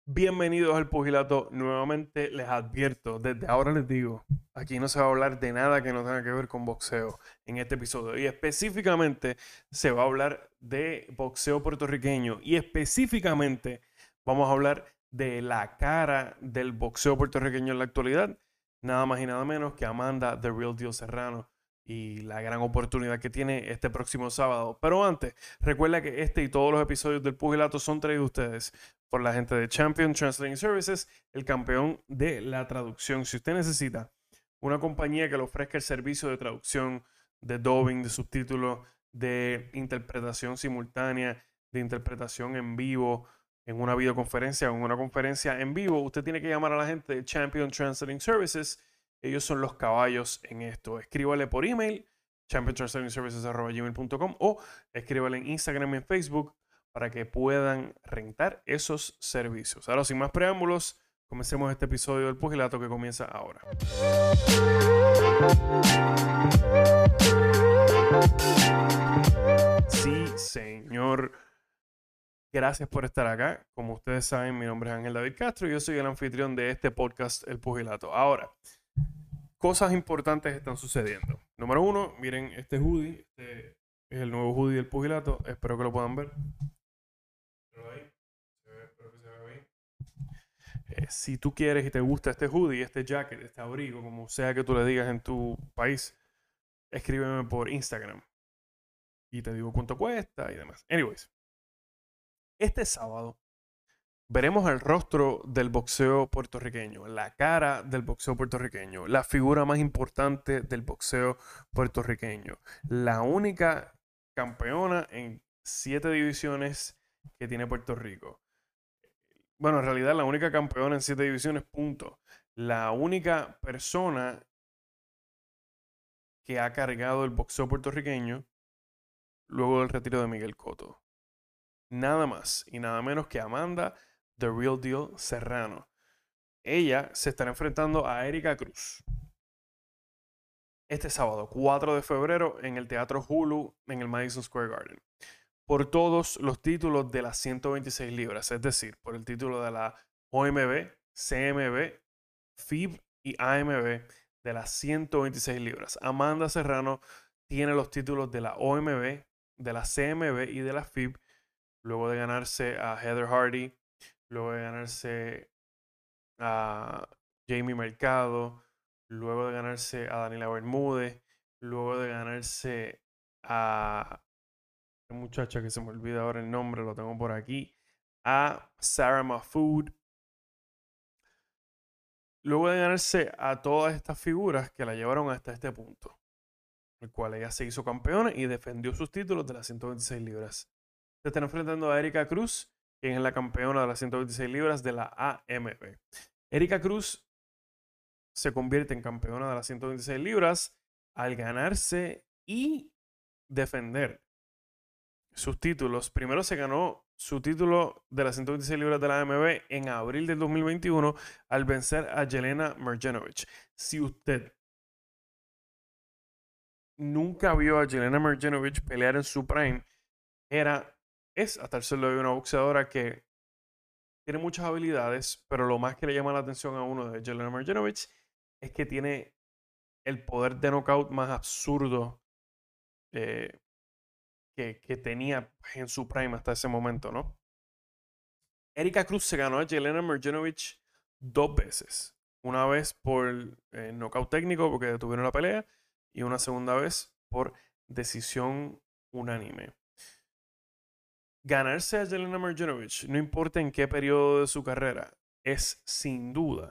Bienvenidos al Pugilato. Nuevamente les advierto, desde ahora les digo, aquí no se va a hablar de nada que no tenga que ver con boxeo en este episodio. Y específicamente se va a hablar de boxeo puertorriqueño. Y específicamente vamos a hablar de la cara del boxeo puertorriqueño en la actualidad. Nada más y nada menos que Amanda The Real Deal Serrano. Y la gran oportunidad que tiene este próximo sábado. Pero antes, recuerda que este y todos los episodios del Pugilato son traídos a ustedes por la gente de Champion Translating Services, el campeón de la traducción. Si usted necesita una compañía que le ofrezca el servicio de traducción, de dubbing, de subtítulos, de interpretación simultánea, de interpretación en vivo, en una videoconferencia o en una conferencia en vivo, usted tiene que llamar a la gente de Champion Translating Services. Ellos son los caballos en esto. Escríbale por email, championtranslatingservices@gmail.com, o escríbale en Instagram y en Facebook para que puedan rentar esos servicios. Ahora, sin más preámbulos, comencemos este episodio del Pugilato que comienza ahora. Sí, señor. Gracias por estar acá. Como ustedes saben, mi nombre es Ángel David Castro y yo soy el anfitrión de este podcast, El Pugilato. Ahora, cosas importantes están sucediendo. Número uno, miren este hoodie. Este es el nuevo hoodie del Pugilato. Espero que lo puedan ver. Espero que se vea bien. Si tú quieres y te gusta este hoodie, este jacket, este abrigo, como sea que tú le digas en tu país, escríbeme por Instagram y te digo cuánto cuesta y demás. Anyways, este sábado veremos el rostro del boxeo puertorriqueño, la cara del boxeo puertorriqueño, la figura más importante del boxeo puertorriqueño, la única campeona en 7 divisiones que tiene Puerto Rico. Bueno, en realidad la única campeona en 7 divisiones, punto. La única persona que ha cargado el boxeo puertorriqueño luego del retiro de Miguel Cotto. Nada más y nada menos que Amanda The Real Deal Serrano. Ella se estará enfrentando a Erika Cruz este sábado, 4 de febrero, en el Teatro Hulu, en el Madison Square Garden, por todos los títulos de las 126 libras, es decir, por el título de la OMB, CMB, FIB y AMB de las 126 libras. Amanda Serrano tiene los títulos de la OMB, de la CMB y de la FIB, luego de ganarse a Heather Hardy, luego de ganarse a Jamie Mercado, luego de ganarse a Daniela Bermúdez, luego de ganarse a una muchacha que se me olvida ahora el nombre, lo tengo por aquí, a Sarah Mahfood, luego de ganarse a todas estas figuras que la llevaron hasta este punto, el cual ella se hizo campeona y defendió sus títulos de las 126 libras. Se están enfrentando a Erika Cruz, quien es la campeona de las 126 libras de la AMB. Erika Cruz se convierte en campeona de las 126 libras al ganarse y defender sus títulos. Primero se ganó su título de las 126 libras de la AMB en abril del 2021 al vencer a Jelena Marjanovic. Si usted nunca vio a Jelena Marjanovic pelear en su prime, hasta el solo de una boxeadora que tiene muchas habilidades, pero lo más que le llama la atención a uno de Jelena Marjanovic es que tiene el poder de knockout más absurdo eh, que tenía en su prime hasta ese momento, ¿no? Erika Cruz se ganó a Jelena Marjanovic 2 veces. Una vez por knockout técnico porque detuvieron la pelea y una segunda vez por decisión unánime. Ganarse a Jelena Marjanovic, no importa en qué periodo de su carrera, es sin duda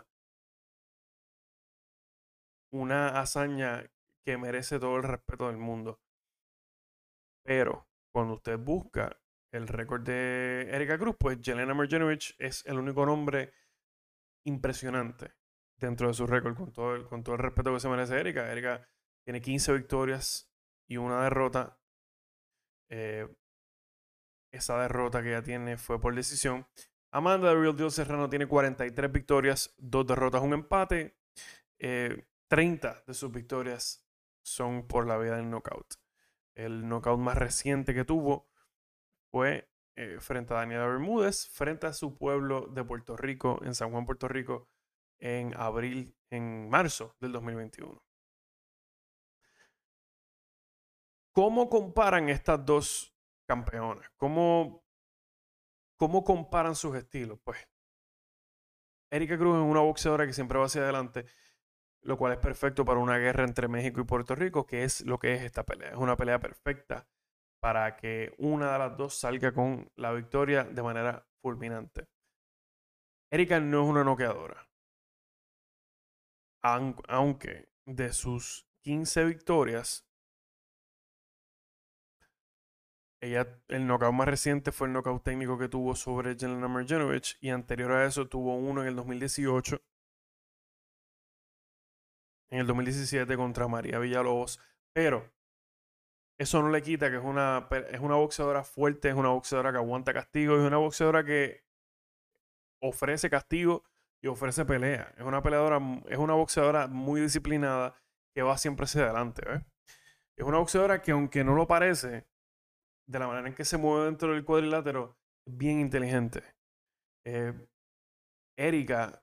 una hazaña que merece todo el respeto del mundo. Pero cuando usted busca el récord de Erika Cruz, pues Jelena Marjanovic es el único nombre impresionante dentro de su récord, con todo el respeto que se merece Erika. Erika tiene 15 victorias y una derrota. Eh, esa derrota que ella tiene fue por decisión. Amanda de Real Deal Serrano tiene 43 victorias, 2 derrotas, un empate. 30 de sus victorias son por la vía del knockout. El knockout más reciente que tuvo fue frente a Daniela Bermúdez, frente a su pueblo de Puerto Rico, en San Juan, Puerto Rico, en marzo del 2021. ¿Cómo comparan estas dos campeonas? ¿Cómo comparan sus estilos? Pues Erika Cruz es una boxeadora que siempre va hacia adelante, lo cual es perfecto para una guerra entre México y Puerto Rico, que es lo que es esta pelea. Es una pelea perfecta para que una de las dos salga con la victoria de manera fulminante. Erika no es una noqueadora, aunque de sus 15 victorias, el knockout más reciente fue el knockout técnico que tuvo sobre Jelena Marjanovic, y anterior a eso tuvo uno en el 2018, en el 2017 contra María Villalobos, pero eso no le quita que es una boxeadora fuerte, es una boxeadora que aguanta castigo, es una boxeadora que ofrece castigo y ofrece pelea. Es una boxeadora muy disciplinada que va siempre hacia adelante, ¿ves? Es una boxeadora que, aunque no lo parece, de la manera en que se mueve dentro del cuadrilátero, es bien inteligente. Erika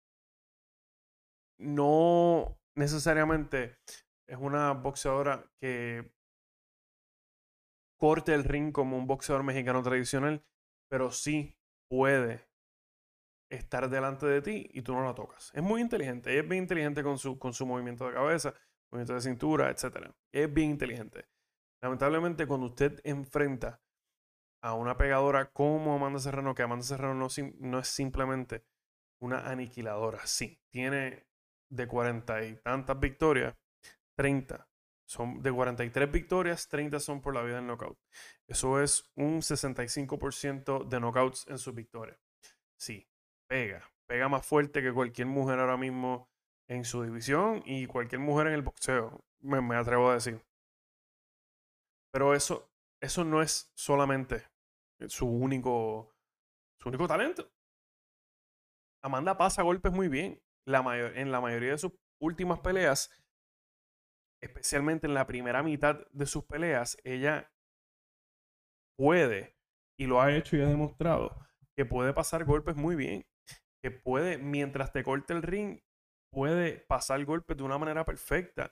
no necesariamente es una boxeadora que corte el ring como un boxeador mexicano tradicional, pero sí puede estar delante de ti y tú no la tocas. Es muy inteligente. Ella es bien inteligente con su movimiento de cabeza, movimiento de cintura, etc. Es bien inteligente. Lamentablemente, cuando usted enfrenta a una pegadora como Amanda Serrano, que Amanda Serrano no es simplemente una aniquiladora. Sí, tiene de 40 y tantas victorias, 30 son de 43 victorias, 30 son por la vía del knockout. Eso es un 65% de knockouts en sus victorias. Sí, pega más fuerte que cualquier mujer ahora mismo en su división y cualquier mujer en el boxeo, me atrevo a decir. Pero eso no es solamente su único talento. Amanda pasa golpes muy bien. En la mayoría de sus últimas peleas, especialmente en la primera mitad de sus peleas, ella puede, y lo ha hecho y ha demostrado, que puede pasar golpes muy bien. Que puede, mientras te corte el ring, puede pasar golpes de una manera perfecta.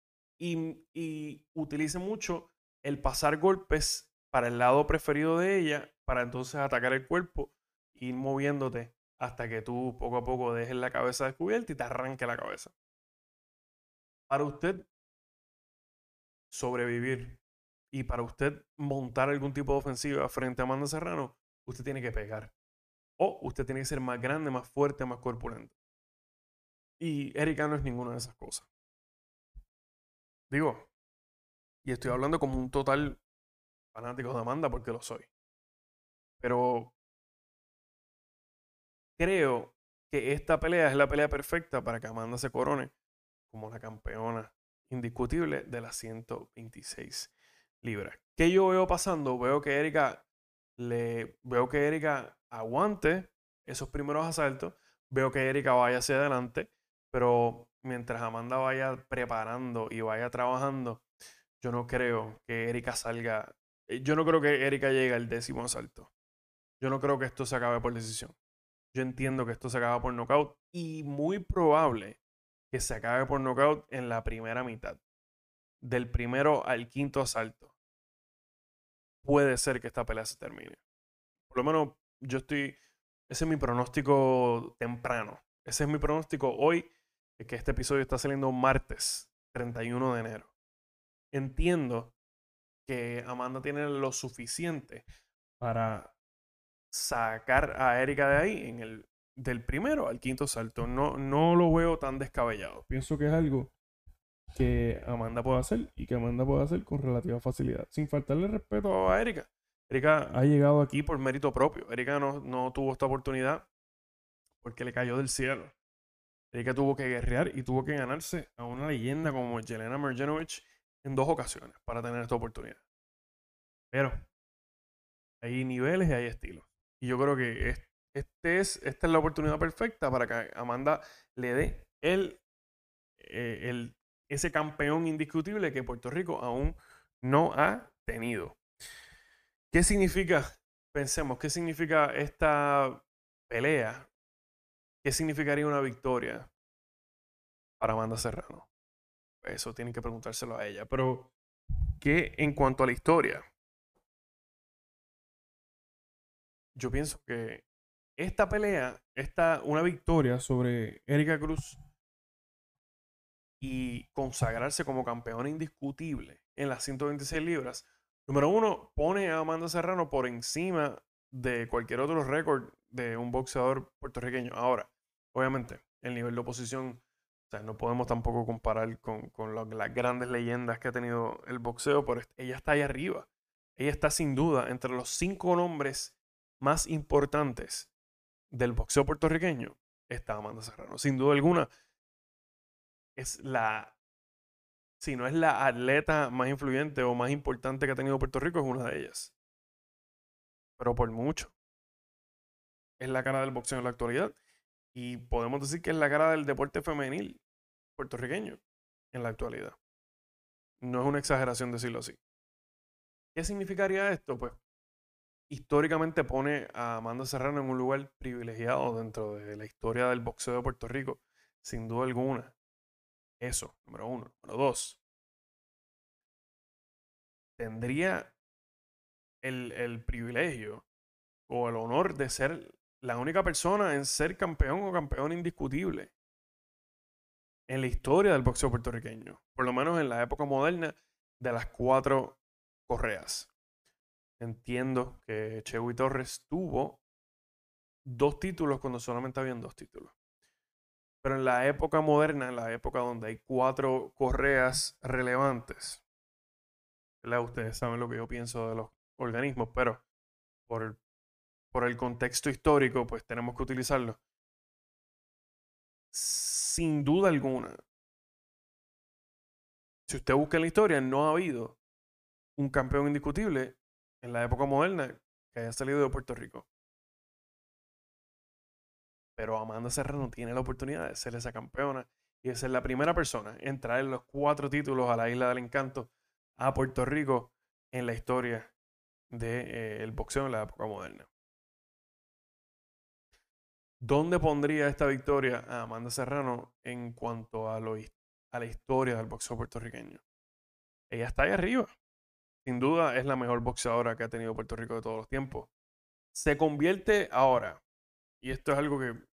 Y utiliza mucho el pasar golpes para el lado preferido de ella, para entonces atacar el cuerpo, ir moviéndote hasta que tú poco a poco dejes la cabeza descubierta y te arranque la cabeza. Para usted sobrevivir y para usted montar algún tipo de ofensiva frente a Amanda Serrano, usted tiene que pegar. O usted tiene que ser más grande, más fuerte, más corpulento. Y Erika no es ninguna de esas cosas. Digo, y estoy hablando como un total fanático de Amanda porque lo soy. Pero creo que esta pelea es la pelea perfecta para que Amanda se corone como la campeona indiscutible de las 126 libras. ¿Qué yo veo pasando? Veo que Erika aguante esos primeros asaltos. Veo que Erika vaya hacia adelante. Pero mientras Amanda vaya preparando y vaya trabajando, yo no creo que Erika salga. Yo no creo que Erika llegue al 10º asalto. Yo no creo que esto se acabe por decisión. Yo entiendo que esto se acaba por nocaut y muy probable que se acabe por nocaut en la primera mitad. Del primero al quinto asalto. Puede ser que esta pelea se termine. Por lo menos ese es mi pronóstico temprano. Ese es mi pronóstico hoy, que este episodio está saliendo martes 31 de enero. Entiendo que Amanda tiene lo suficiente para sacar a Erika de ahí del primero al quinto salto. No lo veo tan descabellado. Pienso que es algo que Amanda puede hacer y que Amanda puede hacer con relativa facilidad, sin faltarle respeto a Erika. Erika ha llegado aquí por mérito propio. Erika no tuvo esta oportunidad porque le cayó del cielo. Erika tuvo que guerrear y tuvo que ganarse a una leyenda como Jelena Marjanovic en 2 ocasiones para tener esta oportunidad. Pero hay niveles y hay estilos. Y yo creo que esta es la oportunidad perfecta para que Amanda le dé ese campeón indiscutible que Puerto Rico aún no ha tenido. ¿Qué significa pensemos, ¿qué significa esta pelea? ¿Qué significaría una victoria para Amanda Serrano? Eso tienen que preguntárselo a ella. Pero, ¿qué en cuanto a la historia? Yo pienso que esta pelea, una victoria sobre Erika Cruz y consagrarse como campeona indiscutible en las 126 libras, número uno, pone a Amanda Serrano por encima de cualquier otro récord de un boxeador puertorriqueño. Ahora, obviamente, el nivel de oposición, o sea, no podemos tampoco comparar con las grandes leyendas que ha tenido el boxeo, pero ella está ahí arriba. Ella está sin duda entre los 5 nombres más importantes del boxeo puertorriqueño. Está Amanda Serrano. Sin duda alguna, es si no es la atleta más influyente o más importante que ha tenido Puerto Rico, es una de ellas. Pero por mucho. Es la cara del boxeo en la actualidad. Y podemos decir que es la cara del deporte femenil puertorriqueño en la actualidad. No es una exageración decirlo así. ¿Qué significaría esto? Pues históricamente pone a Amanda Serrano en un lugar privilegiado dentro de la historia del boxeo de Puerto Rico. Sin duda alguna. Eso, número uno. Número dos, tendría el privilegio o el honor de ser la única persona en ser campeón o campeón indiscutible en la historia del boxeo puertorriqueño, por lo menos en la época moderna de las 4 correas. Entiendo que Chewy Torres tuvo 2 títulos cuando solamente habían 2 títulos. Pero en la época moderna, en la época donde hay 4 correas relevantes, ¿verdad? Ustedes saben lo que yo pienso de los organismos, pero por por el contexto histórico, pues tenemos que utilizarlo. Sin duda alguna, si usted busca en la historia, no ha habido un campeón indiscutible en la época moderna que haya salido de Puerto Rico. Pero Amanda Serrano tiene la oportunidad de ser esa campeona y de ser la primera persona en traer los 4 títulos a la Isla del Encanto, a Puerto Rico, en la historia del boxeo en la época moderna. ¿Dónde pondría esta victoria a Amanda Serrano en cuanto a la historia del boxeo puertorriqueño? Ella está ahí arriba. Sin duda es la mejor boxeadora que ha tenido Puerto Rico de todos los tiempos. Se convierte ahora, y esto es algo que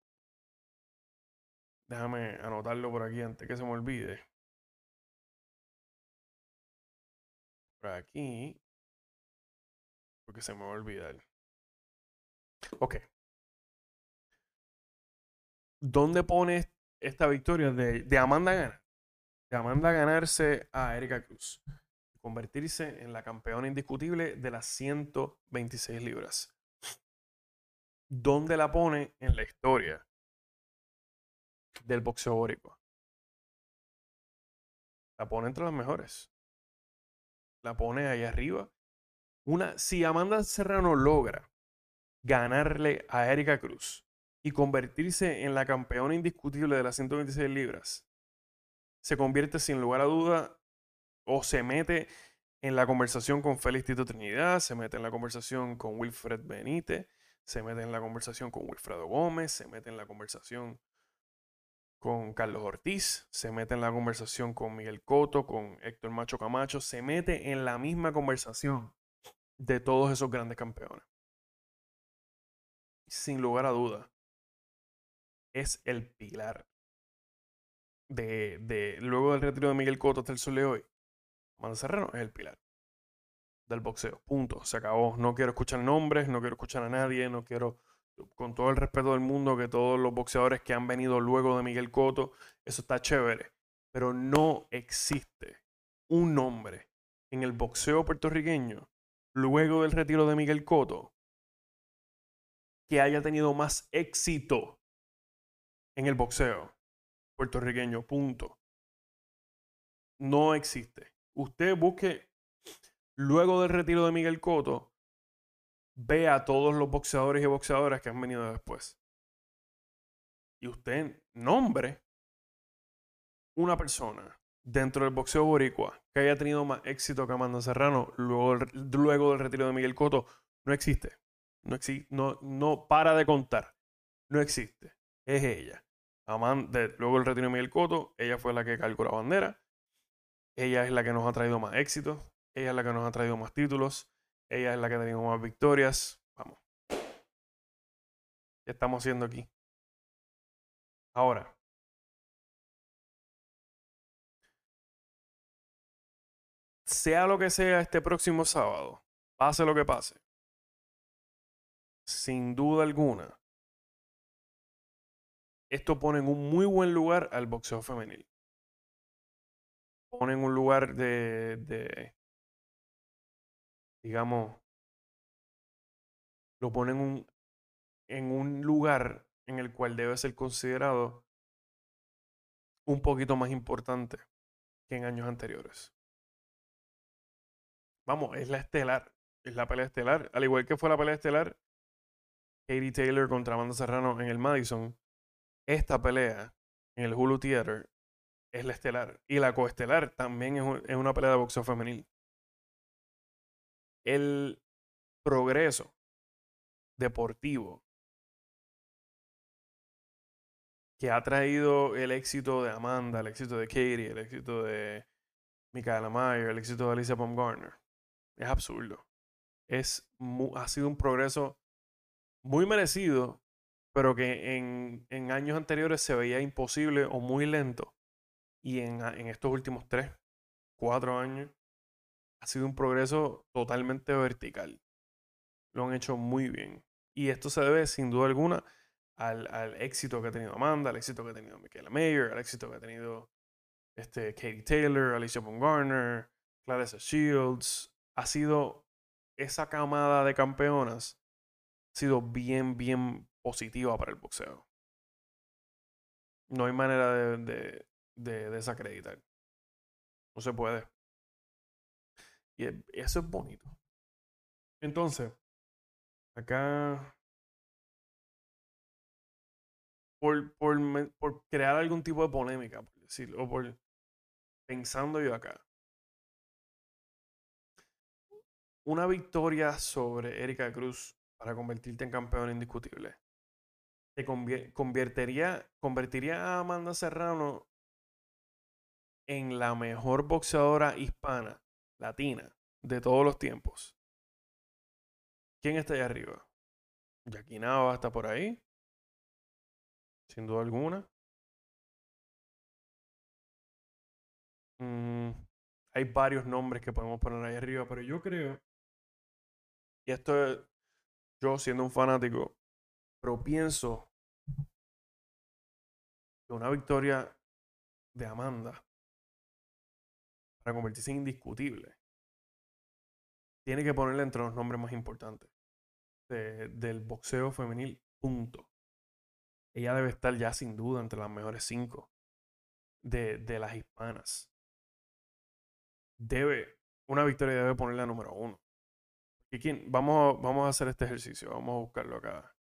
déjame anotarlo por aquí antes que se me olvide. Por aquí, porque se me va a olvidar. Ok. ¿Dónde pone esta victoria de Amanda ganar? De Amanda ganarse a Erika Cruz. Convertirse en la campeona indiscutible de las 126 libras. ¿Dónde la pone en la historia del boxeo boricua? La pone entre las mejores. La pone ahí arriba. Si Amanda Serrano logra ganarle a Erika Cruz y convertirse en la campeona indiscutible de las 126 libras, se convierte sin lugar a duda o se mete en la conversación con Félix Tito Trinidad, se mete en la conversación con Wilfred Benítez, se mete en la conversación con Wilfredo Gómez, se mete en la conversación con Carlos Ortiz, se mete en la conversación con Miguel Cotto, con Héctor Macho Camacho, se mete en la misma conversación de todos esos grandes campeones. Sin lugar a duda, es el pilar luego del retiro de Miguel Cotto hasta el sol de hoy. Amanda Serrano es el pilar del boxeo. Punto. Se acabó. No quiero escuchar nombres, no quiero escuchar a nadie, no quiero, con todo el respeto del mundo, que todos los boxeadores que han venido luego de Miguel Cotto, eso está chévere. Pero no existe un nombre en el boxeo puertorriqueño, luego del retiro de Miguel Cotto, que haya tenido más éxito en el boxeo puertorriqueño. Punto. No existe. Usted busque, luego del retiro de Miguel Cotto, ve a todos los boxeadores y boxeadoras que han venido después. Y usted nombre una persona dentro del boxeo boricua que haya tenido más éxito que Amanda Serrano luego del retiro de Miguel Cotto. No existe. No para de contar. No existe. Es ella. Luego el retiro de Miguel Cotto, ella fue la que cargó la bandera. Ella es la que nos ha traído más éxitos. Ella es la que nos ha traído más títulos. Ella es la que ha tenido más victorias. Vamos. ¿Qué estamos haciendo aquí? Ahora, sea lo que sea este próximo sábado, pase lo que pase, sin duda alguna, esto pone en un muy buen lugar al boxeo femenil. Pone en un lugar digamos, lo pone en un lugar en el cual debe ser considerado un poquito más importante que en años anteriores. Vamos, es la estelar, es la pelea estelar, al igual que fue la pelea estelar Katie Taylor contra Amanda Serrano en el Madison. Esta pelea en el Hulu Theater es la estelar. Y la coestelar también es una pelea de boxeo femenil. El progreso deportivo que ha traído el éxito de Amanda, el éxito de Katie, el éxito de Michaela Mayer, el éxito de Alicia Baumgartner, es absurdo. Ha sido un progreso muy merecido, pero que en años anteriores se veía imposible o muy lento. Y en estos últimos 3, 4 años ha sido un progreso totalmente vertical. Lo han hecho muy bien. Y esto se debe, sin duda alguna, al éxito que ha tenido Amanda, al éxito que ha tenido Michaela Mayer, al éxito que ha tenido Katie Taylor, Alicia Baumgartner, Clarissa Shields. Ha sido esa camada de campeonas, ha sido bien, bien positiva para el boxeo. No hay manera de desacreditar. No se puede. Y eso es bonito. Entonces, acá, por crear algún tipo de polémica, por decirlo, o por pensando yo acá, una victoria sobre Erika Cruz para convertirte en campeón indiscutible, te convertiría a Amanda Serrano en la mejor boxeadora hispana, latina, de todos los tiempos. ¿Quién está ahí arriba? Jackie Nava está por ahí, sin duda alguna. Mm, hay varios nombres que podemos poner ahí arriba, pero yo creo, y esto es yo siendo un fanático, pero pienso que una victoria de Amanda para convertirse en indiscutible tiene que ponerla entre los nombres más importantes del boxeo femenil, punto. Ella debe estar ya sin duda entre las mejores 5 de las hispanas. Una victoria debe ponerla número 1. ¿Y quién? Vamos a hacer este ejercicio, vamos a buscarlo acá.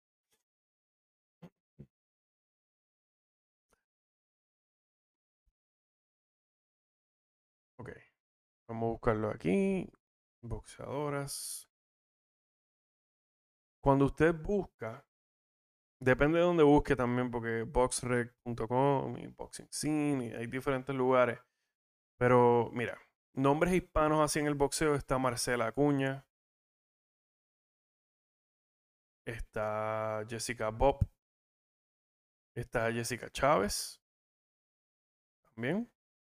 Ok, vamos a buscarlo aquí. Boxeadoras. Cuando usted busca, depende de dónde busque también, porque boxrec.com y Boxing Scene, y hay diferentes lugares. Pero mira, nombres hispanos así en el boxeo está Marcela Acuña, está Jessica Bob, está Jessica Chávez también,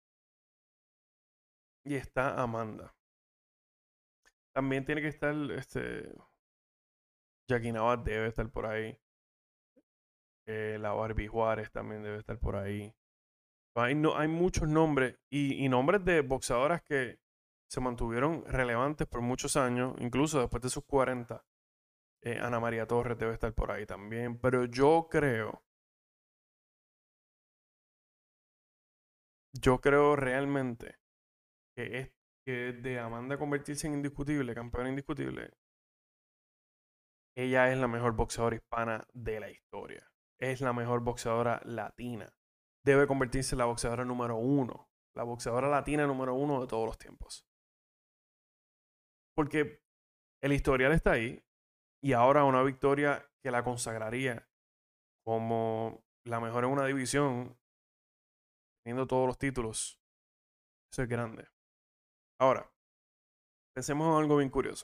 y está Amanda. También tiene que estar Jackie Navas debe estar por ahí. La Barbie Juárez también debe estar por ahí. Hay muchos nombres y nombres de boxeadoras que se mantuvieron relevantes por muchos años, incluso después de sus 40. Ana María Torres debe estar por ahí también. Pero yo creo realmente que de Amanda convertirse en indiscutible, campeona indiscutible, ella es la mejor boxeadora hispana de la historia. Es la mejor boxeadora latina. Debe convertirse en la boxeadora número 1. La boxeadora latina número 1 de todos los tiempos. Porque el historial está ahí. Y ahora una victoria que la consagraría como la mejor en una división, teniendo todos los títulos. Eso es grande. Ahora, pensemos en algo bien curioso.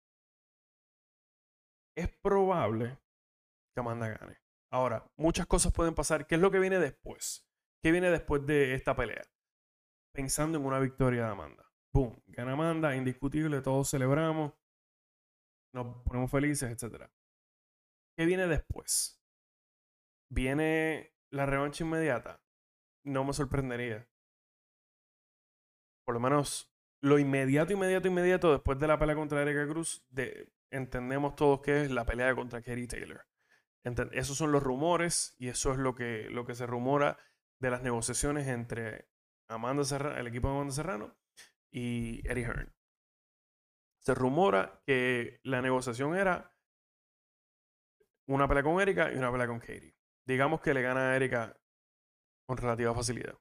Es probable que Amanda gane. Ahora, muchas cosas pueden pasar. ¿Qué es lo que viene después? ¿Qué viene después de esta pelea? Pensando en una victoria de Amanda. Boom, gana Amanda, indiscutible, todos celebramos, nos ponemos felices, etc. ¿Qué viene después? ¿Viene la revancha inmediata? No me sorprendería. Por lo menos lo inmediato después de la pelea contra Erika Cruz, entendemos todos que es la pelea contra Katie Taylor. Esos son los rumores y eso es lo que se rumora de las negociaciones entre el equipo de Amanda Serrano y Eddie Hearn. Se rumora que la negociación era una pelea con Erika y una pelea con Katie. Digamos que le gana a Erika con relativa facilidad.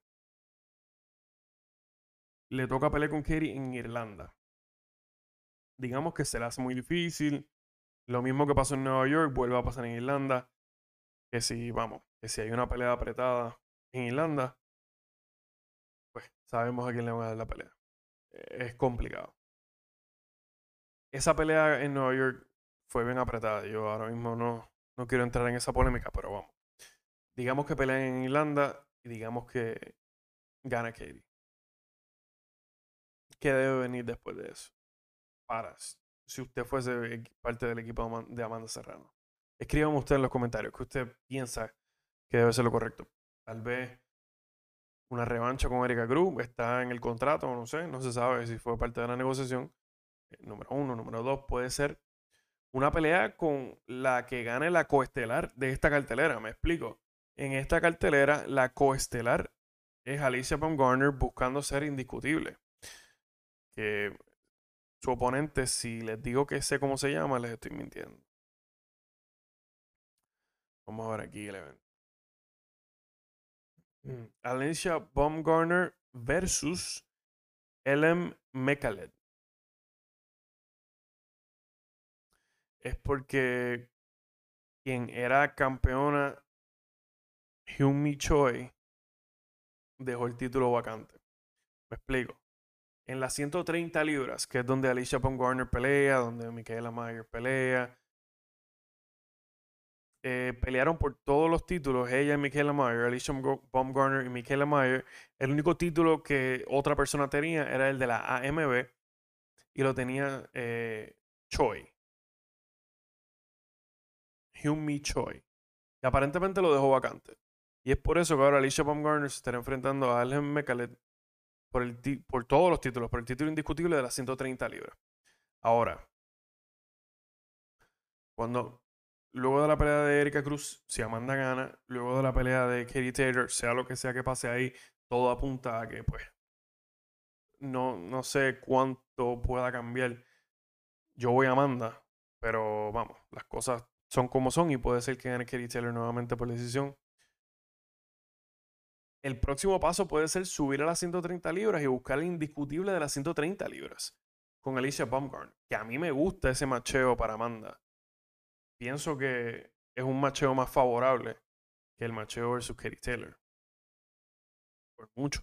Le toca pelear con Katie en Irlanda. Digamos que se le hace muy difícil. Lo mismo que pasó en Nueva York, vuelve a pasar en Irlanda. Que si, vamos, que si hay una pelea apretada en Irlanda, pues sabemos a quién le van a dar la pelea. Es complicado. Esa pelea en Nueva York fue bien apretada. Yo ahora mismo no quiero entrar en esa polémica, pero vamos. Digamos que pelean en Irlanda y digamos que gana Katie. ¿Qué debe venir después de eso? Si usted fuese parte del equipo de Amanda Serrano. Escríbame usted en los comentarios que usted piensa que debe ser lo correcto. Tal vez una revancha con Erika Cruz está en el contrato, no se sabe si fue parte de la negociación. Número uno, número dos, puede ser una pelea con la que gane la coestelar de esta cartelera. Me explico. En esta cartelera, la coestelar es Alicia Baumgartner buscando ser indiscutible. Que su oponente, si les digo que sé cómo se llama, les estoy mintiendo. Vamos a ver aquí el evento. Alicia Baumgartner versus Ellen Mekalet. Es porque quien era campeona, Hyun-Mi Choi, dejó el título vacante. Me explico. En las 130 libras, que es donde Alicia Baumgartner pelea, donde Michaela Mayer pelea, pelearon por todos los títulos, ella y Michaela Mayer, Alicia Baumgartner y Michaela Mayer. El único título que otra persona tenía era el de la AMB y lo tenía Choi, Hyun-Mi Choi. Y aparentemente lo dejó vacante. Y es por eso que ahora Alicia Baumgartner se estará enfrentando a Ellen Mekalet por todos los títulos, por el título indiscutible de las 130 libras. Ahora, cuando luego de la pelea de Erika Cruz, si Amanda gana, luego de la pelea de Katie Taylor, sea lo que sea que pase ahí, todo apunta a que, pues, no sé cuánto pueda cambiar. Yo voy a Amanda, pero vamos, las cosas son como son y puede ser que gane Katie Taylor nuevamente por decisión. El próximo paso puede ser subir a las 130 libras y buscar el indiscutible de las 130 libras con Alicia Baumgartner, que a mí me gusta ese macheo para Amanda. Pienso que es un macheo más favorable que el macheo versus Katie Taylor. Por mucho.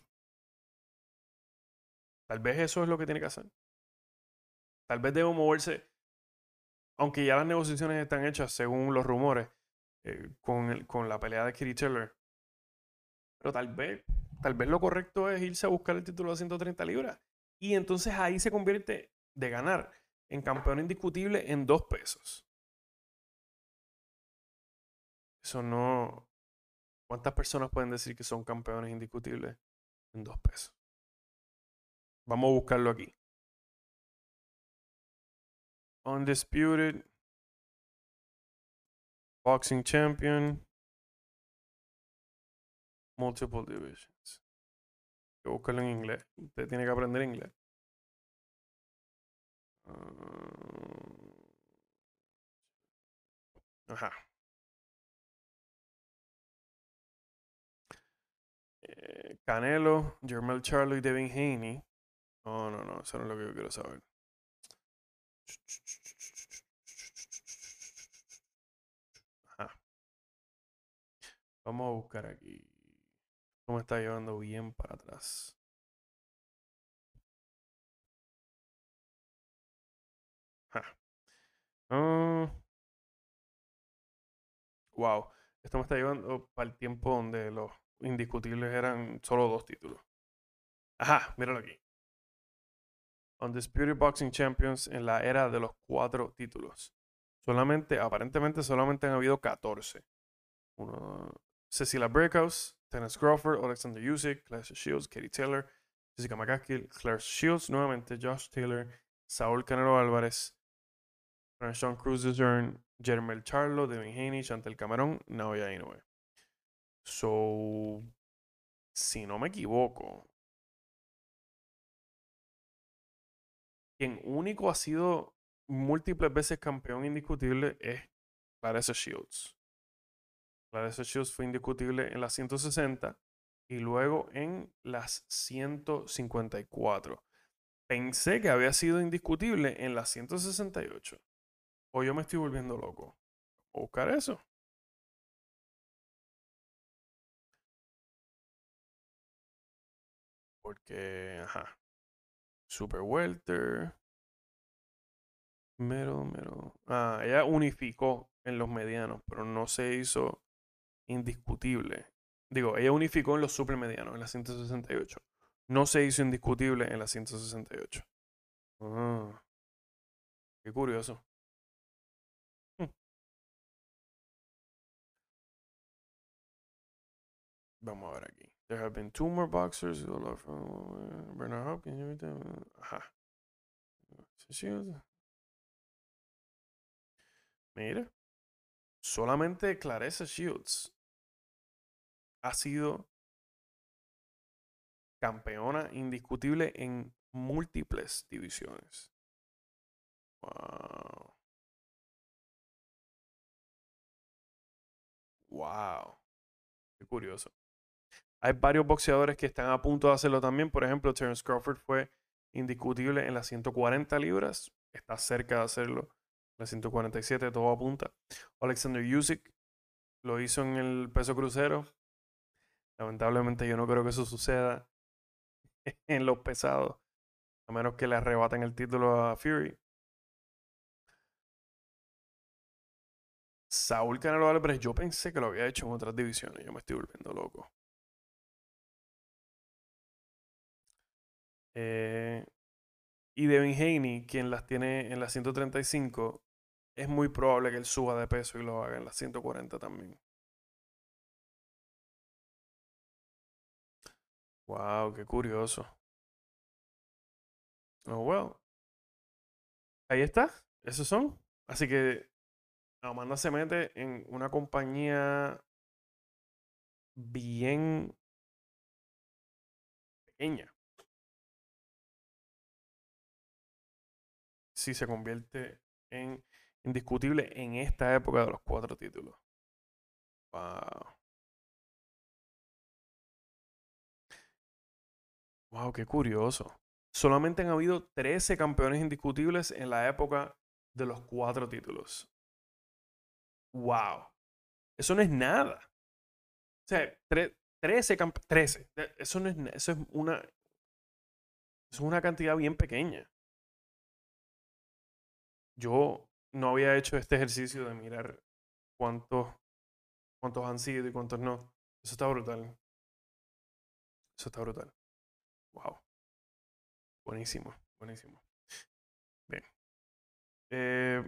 Tal vez eso es lo que tiene que hacer. Tal vez debo moverse, aunque ya las negociaciones están hechas según los rumores con la pelea de Katie Taylor. Pero tal vez lo correcto es irse a buscar el título de 130 libras. Y entonces ahí se convierte de ganar en campeón indiscutible en 2 pesos. Eso no. ¿Cuántas personas pueden decir que son campeones indiscutibles en 2 pesos? Vamos a buscarlo aquí. Undisputed Boxing Champion. Multiple Divisions. Hay que buscarlo en inglés. Usted tiene que aprender inglés. Ajá. Canelo, Jermel Charlo y Devin Haney. No, eso no es lo que yo quiero saber. Vamos a buscar aquí. ¿Cómo está llevando bien para atrás? Ja. Ah, wow. Esto me está llevando para el tiempo donde los indiscutibles eran solo 2 títulos. Ajá, míralo aquí. Undisputed Boxing Champions en la era de los 4 títulos. Aparentemente solamente han habido 14. Cecilia Breakhouse, Terence Crawford, Alexander Usyk, Clarence Shields, Katie Taylor, Jessica McCaskill, Clarence Shields nuevamente, Josh Taylor, Saúl Canelo Álvarez, Sean Cruz Dern, Jermel Charlo, Devin Haney, Chantel Cameron, Naoya Inoue. So, si no me equivoco, quien único ha sido múltiples veces campeón indiscutible es Clarence Shields. Clarence Shields fue indiscutible en las 160 y luego en las 154. Pensé que había sido indiscutible en las 168. O yo me estoy volviendo loco. Voy a buscar eso. Porque, ajá. Super Welter. Mero. Ah, ella unificó en los medianos, pero no se hizo indiscutible. Digo, ella unificó en los supermedianos, en la 168. No se hizo indiscutible en la 168. Ah, qué curioso. Hmm. Vamos a ver aquí. There have been 2 more boxers. Bernard Hopkins. Ajá. Mira. Solamente Claressa Shields ha sido campeona indiscutible en múltiples divisiones. Wow. Wow. Qué curioso. Hay varios boxeadores que están a punto de hacerlo también. Por ejemplo, Terence Crawford fue indiscutible en las 140 libras. Está cerca de hacerlo. En las 147, todo apunta. Alexander Usyk lo hizo en el peso crucero. Lamentablemente yo no creo que eso suceda en los pesados. A menos que le arrebaten el título a Fury. Saúl Canelo Álvarez, yo pensé que lo había hecho en otras divisiones. Yo me estoy volviendo loco. Eh, y Devin Haney, quien las tiene en las 135, es muy probable que él suba de peso y lo haga en las 140 también. Wow, qué curioso. Oh, well. Ahí está. Esos son. Así que Amanda se mete en una compañía bien pequeña. Si se convierte en indiscutible en esta época de los 4 títulos. Wow. Wow, qué curioso. Solamente han habido 13 campeones indiscutibles en la época de los 4 títulos. Wow. Eso no es nada. O sea, 13. Eso no es eso es una cantidad bien pequeña. Yo no había hecho este ejercicio de mirar cuántos, cuántos han sido y cuántos no. Eso está brutal. Eso está brutal. Wow. Buenísimo. Buenísimo. Bien. Eh,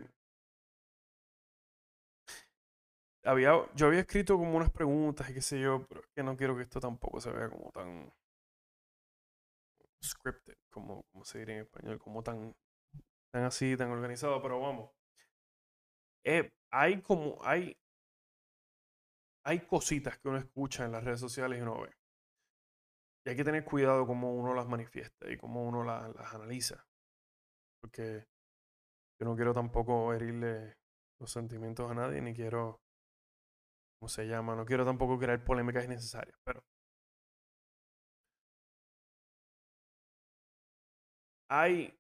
yo había escrito como unas preguntas y qué sé yo, pero es que no quiero que esto tampoco se vea como tan scripted, como se diría en español, como tan así, tan organizado, pero vamos. Hay cositas que uno escucha en las redes sociales y uno ve. Y hay que tener cuidado cómo uno las manifiesta y cómo uno las analiza. Porque yo no quiero tampoco herirle los sentimientos a nadie, ni quiero, ¿cómo se llama? No quiero tampoco crear polémicas innecesarias. Pero hay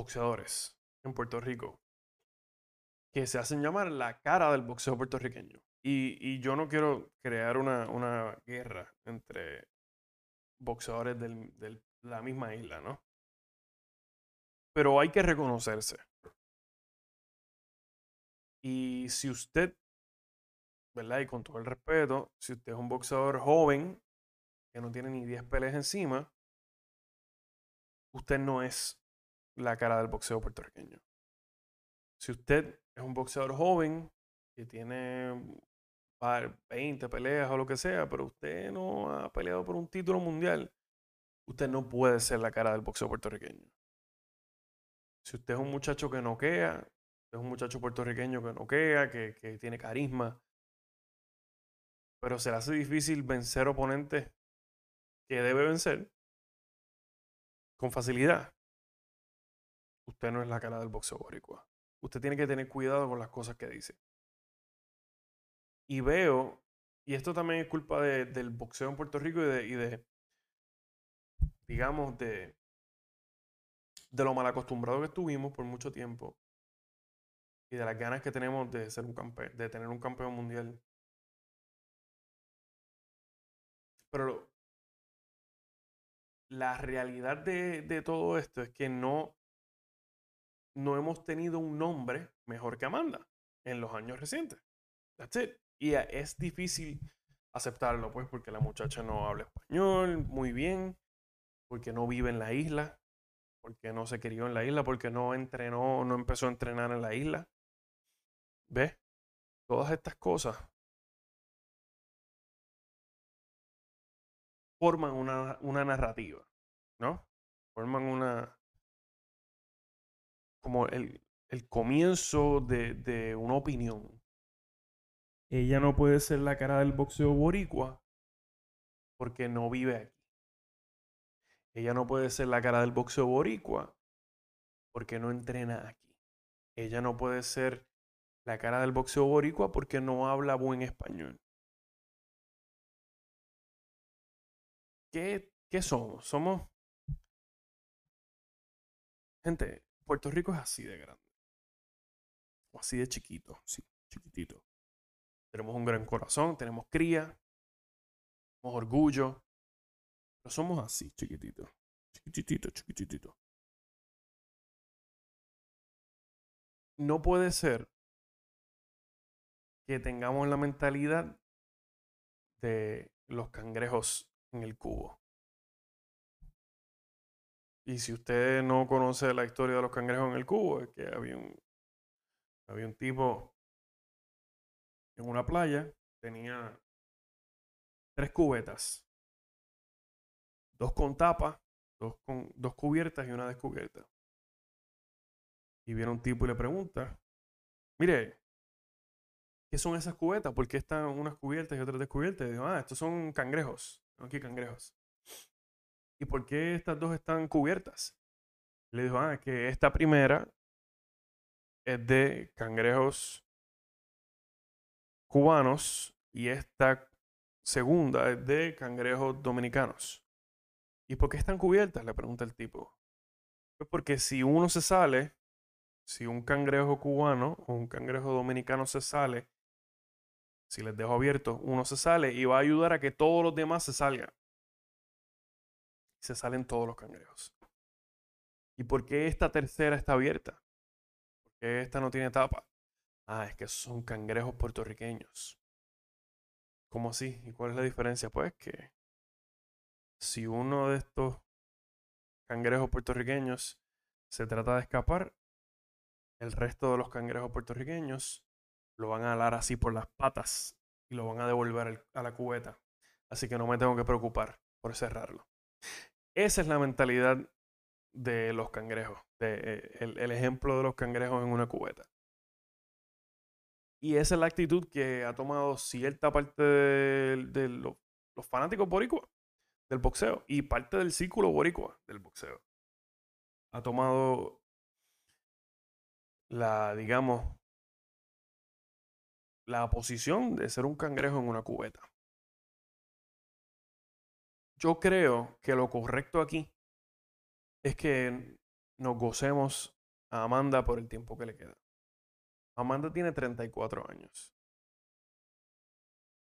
boxeadores en Puerto Rico que se hacen llamar la cara del boxeo puertorriqueño. Y yo no quiero crear una guerra entre boxeadores de la misma isla, ¿no? Pero hay que reconocerse. Y si usted, ¿verdad? Y con todo el respeto, si usted es un boxeador joven que no tiene ni 10 peleas encima, usted no es la cara del boxeo puertorriqueño. Si usted es un boxeador joven que tiene 20 peleas o lo que sea, pero usted no ha peleado por un título mundial, usted no puede ser la cara del boxeo puertorriqueño. Si usted es un muchacho que noquea, es un muchacho puertorriqueño que noquea, que tiene carisma, pero se le hace difícil vencer oponentes que debe vencer con facilidad, usted no es la cara del boxeo boricua. Usted tiene que tener cuidado con las cosas que dice. Y veo, y esto también es culpa del boxeo en Puerto Rico digamos, de lo mal acostumbrado que estuvimos por mucho tiempo y de las ganas que tenemos de ser un campeón, de tener un campeón mundial. Pero la realidad de todo esto es que no hemos tenido un nombre mejor que Amanda en los años recientes. That's it. Y es difícil aceptarlo, pues, porque la muchacha no habla español muy bien, porque no vive en la isla, porque no se crió en la isla, porque no entrenó, no empezó a entrenar en la isla. ¿Ves? Todas estas cosas forman una narrativa, ¿no? Forman como el comienzo de una opinión. Ella no puede ser la cara del boxeo boricua porque no vive aquí. Ella no puede ser la cara del boxeo boricua porque no entrena aquí. Ella no puede ser la cara del boxeo boricua porque no habla buen español. ¿Qué somos? Somos, gente, Puerto Rico es así de grande, o así de chiquito, sí, chiquitito. Tenemos un gran corazón, tenemos cría, tenemos orgullo, pero somos así, chiquitito, chiquitito, chiquitito. No puede ser que tengamos la mentalidad de los cangrejos en el cubo. Y si usted no conoce la historia de los cangrejos en el cubo, es que había un tipo en una playa, tenía 3 cubetas, 2 con tapa, dos cubiertas y una descubierta. Y viene un tipo y le pregunta, mire, ¿qué son esas cubetas? ¿Por qué están unas cubiertas y otras descubiertas? Y digo, estos son cangrejos. Tengo aquí cangrejos. ¿Y por qué estas dos están cubiertas? Le dijo, es que esta primera es de cangrejos cubanos y esta segunda es de cangrejos dominicanos. ¿Y por qué están cubiertas? Le pregunta el tipo. Pues porque si uno se sale, si un cangrejo cubano o un cangrejo dominicano se sale, si les dejo abiertos, uno se sale y va a ayudar a que todos los demás se salgan. Se salen todos los cangrejos. ¿Y por qué esta tercera está abierta? ¿Por qué esta no tiene tapa? Es que son cangrejos puertorriqueños. ¿Cómo así? ¿Y cuál es la diferencia? Pues que si uno de estos cangrejos puertorriqueños se trata de escapar, el resto de los cangrejos puertorriqueños lo van a alar así por las patas y lo van a devolver a la cubeta. Así que no me tengo que preocupar por cerrarlo. Esa es la mentalidad de los cangrejos, el ejemplo de los cangrejos en una cubeta. Y esa es la actitud que ha tomado cierta parte de los fanáticos boricua del boxeo y parte del círculo boricua del boxeo. Ha tomado digamos, la posición de ser un cangrejo en una cubeta. Yo creo que lo correcto aquí es que nos gocemos a Amanda por el tiempo que le queda. Amanda tiene 34 años.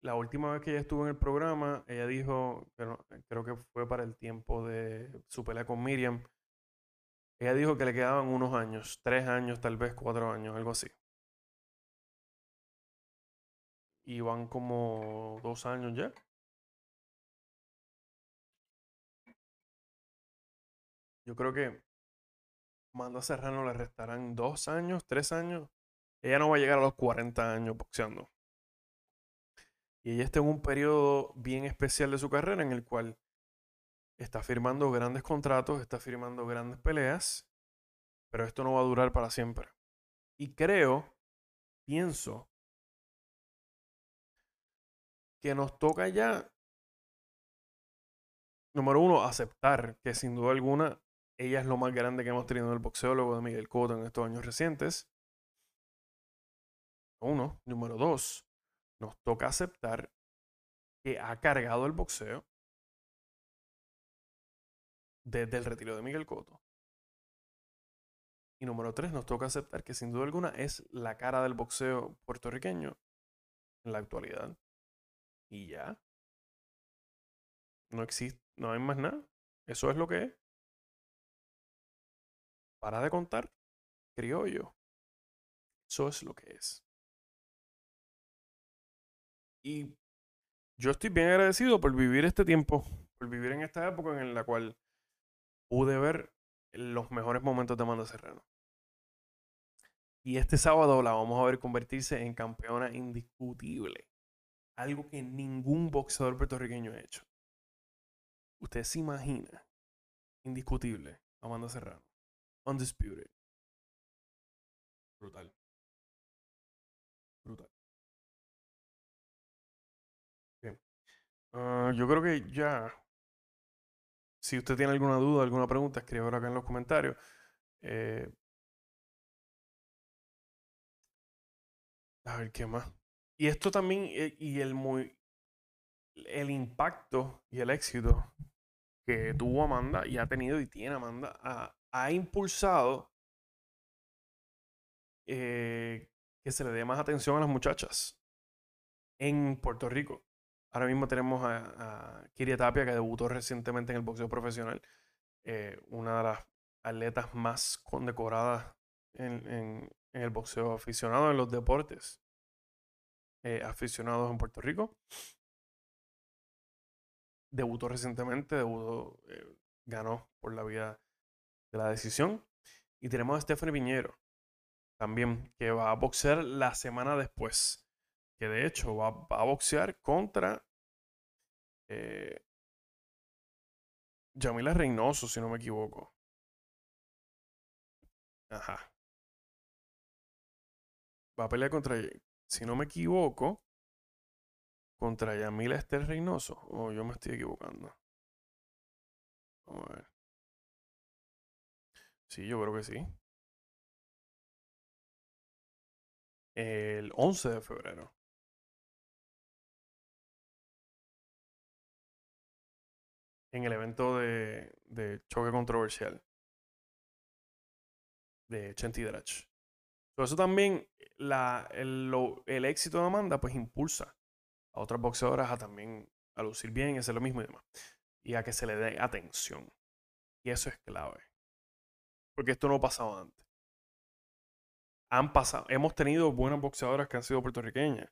la última vez que ella estuvo en el programa, ella dijo, pero creo que fue para el tiempo de su pelea con Miriam, ella dijo que le quedaban unos años, 3 años, tal vez 4 años, algo así. Y van como 2 años ya. Yo creo que Amanda Serrano le restarán 2 años, 3 años. Ella no va a llegar a los 40 años boxeando. Y ella está en un periodo bien especial de su carrera en el cual está firmando grandes contratos, está firmando grandes peleas, pero esto no va a durar para siempre. Y pienso, que nos toca ya, número uno, aceptar que sin duda alguna ella es lo más grande que hemos tenido en el boxeo luego de Miguel Cotto en estos años recientes. Uno. Número dos, nos toca aceptar que ha cargado el boxeo desde el retiro de Miguel Cotto. Y número tres, nos toca aceptar que sin duda alguna es la cara del boxeo puertorriqueño en la actualidad. Y ya, no existe, no hay más nada. Eso es lo que es. Para de contar, criollo. Eso es lo que es. Y yo estoy bien agradecido por vivir este tiempo, por vivir en esta época en la cual pude ver los mejores momentos de Amanda Serrano. Y este sábado la vamos a ver convertirse en campeona indiscutible. Algo que ningún boxeador puertorriqueño ha hecho. Usted se imagina, indiscutible, Amanda Serrano. Undisputed. Brutal. Brutal. Bien. Yo creo que ya. Si usted tiene alguna duda, alguna pregunta, escríbelo acá en los comentarios. Eh, a ver qué más. Y esto también, y el impacto y el éxito que tuvo Amanda y ha tenido y tiene Amanda, ha impulsado que se le dé más atención a las muchachas en Puerto Rico. Ahora mismo tenemos a Kiria Tapia, que debutó recientemente en el boxeo profesional, una de las atletas más condecoradas en el boxeo aficionado, en los deportes aficionados en Puerto Rico. Debutó recientemente, ganó por la vía de la decisión. Y tenemos a Stephanie Piñero también, que va a boxear la semana después. Que de hecho va a boxear contra eh, Yamila Reynoso, si no me equivoco. Ajá. Va a pelear contra, si no me equivoco, contra Yamila Esther Reynoso. O yo me estoy equivocando. Vamos a ver. Sí, yo creo que sí. El 11 de febrero. En el evento de choque controversial de Chenty Drach. Pero eso también, el éxito de Amanda, pues impulsa a otras boxeadoras a también a lucir bien y hacer lo mismo y demás. Y a que se le dé atención. Y eso es clave. Porque esto no pasaba antes. Hemos tenido buenas boxeadoras que han sido puertorriqueñas.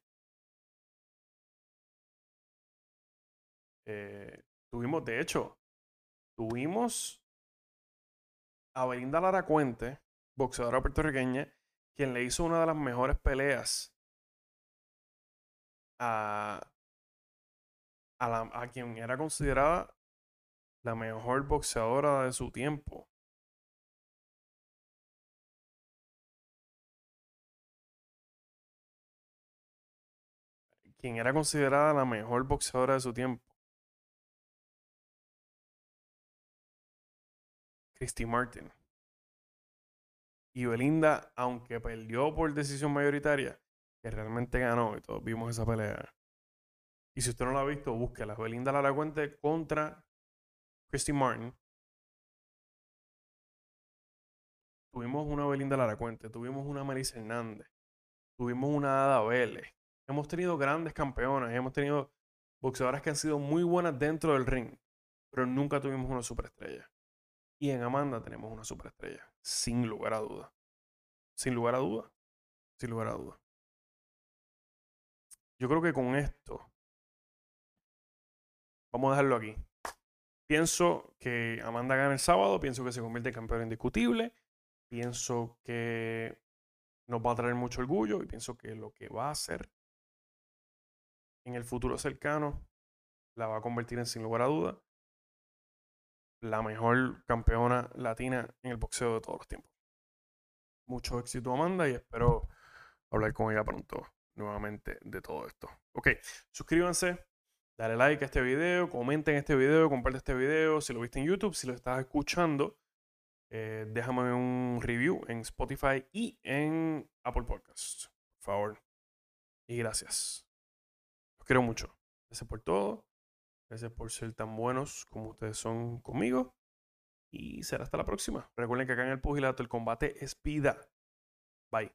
Tuvimos, de hecho, tuvimos a Belinda Lara Cuente, boxeadora puertorriqueña, quien le hizo una de las mejores peleas a, a quien era considerada la mejor boxeadora de su tiempo. Quien era considerada la mejor boxeadora de su tiempo. Christy Martin. Y Belinda, aunque perdió por decisión mayoritaria, que realmente ganó y todos vimos esa pelea. Y si usted no la ha visto, búsquela. Belinda Lara Cuente contra Christy Martin. Tuvimos una Belinda Lara Cuente, tuvimos una Melissa Hernández, tuvimos una Ada Vélez. hemos tenido grandes campeonas, hemos tenido boxeadoras que han sido muy buenas dentro del ring, pero nunca tuvimos una superestrella. Y en Amanda tenemos una superestrella, sin lugar a duda. Sin lugar a duda. Sin lugar a duda. Yo creo que con esto vamos a dejarlo aquí. Pienso que Amanda gana el sábado, pienso que se convierte en campeona indiscutible, pienso que nos va a traer mucho orgullo y pienso que lo que va a hacer en el futuro cercano la va a convertir en, sin lugar a duda, la mejor campeona latina en el boxeo de todos los tiempos. Mucho éxito, Amanda, y espero hablar con ella pronto nuevamente de todo esto. Ok, suscríbanse, dale like a este video, comenten este video, comparte este video. Si lo viste en YouTube, si lo estás escuchando, déjame un review en Spotify y en Apple Podcasts, por favor. Y gracias. Los quiero mucho. Gracias por todo. Gracias por ser tan buenos como ustedes son conmigo. Y será hasta la próxima. Recuerden que acá en el pugilato el combate es vida. Bye.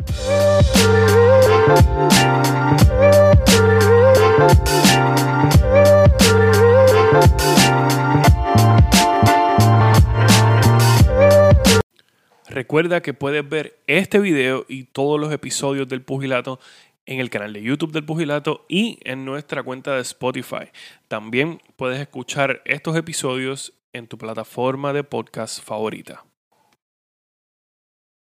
Recuerda que puedes ver este video y todos los episodios del Pugilato en el canal de YouTube del Pugilato y en nuestra cuenta de Spotify. También puedes escuchar estos episodios en tu plataforma de podcast favorita.